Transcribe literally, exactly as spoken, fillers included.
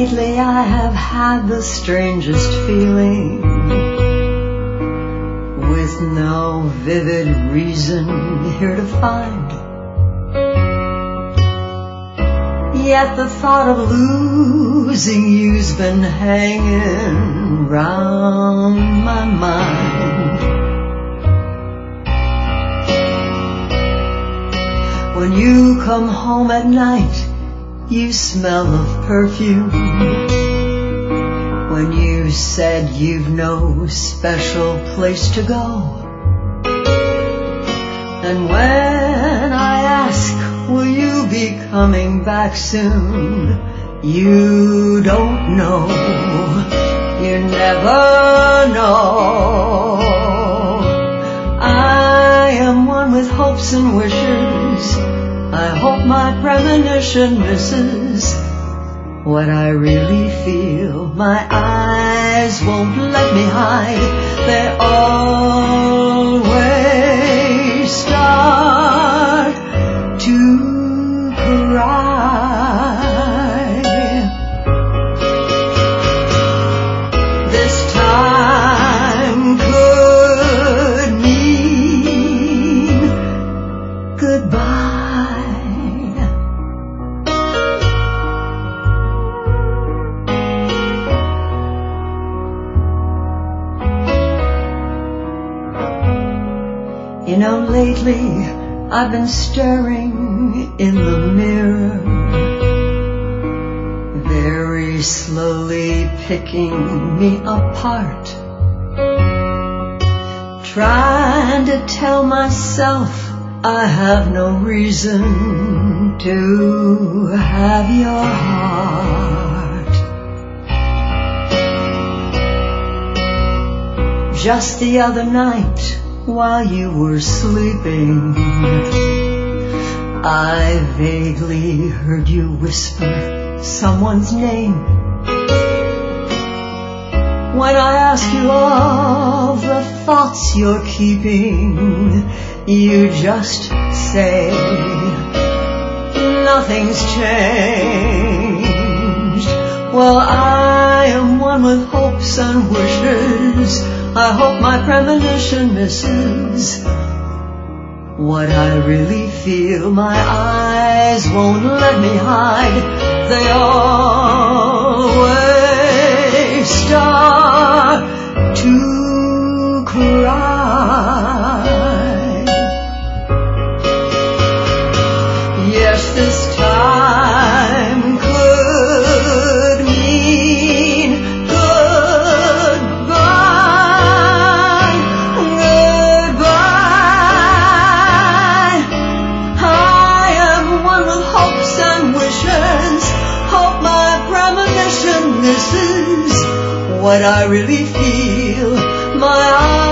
lately I have had the strangest feeling, with no vivid reason here to find. Yet the thought of losing you's been hanging round my mind. When you come home at night, you smell of perfume. When you said you've no special place to go. And when I ask, will you be coming back soon? You don't know, you never know. I am one with hopes and wishes. I hope my premonition misses what I really feel. My eyes won't let me hide. They always start to cry. This time could mean goodbye. You know, lately I've been staring in the mirror, very slowly picking me apart, trying to tell myself I have no reason to have your heart. Just the other night, while you were sleeping, I vaguely heard you whisper someone's name. When I ask you all the thoughts you're keeping, you just say nothing's changed. Well, I am one with hopes and wishes. I hope my premonition misses what I really feel. My eyes won't let me hide. They always start to cry. Yes, this time could mean goodbye. Goodbye. I am one with hopes and wishes. Hope my premonition misses what I really feel. My eyes